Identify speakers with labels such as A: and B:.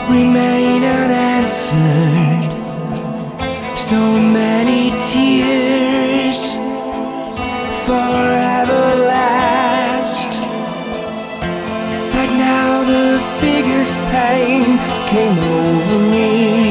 A: remain unanswered. So many tears forever last. But now the biggest pain came over me.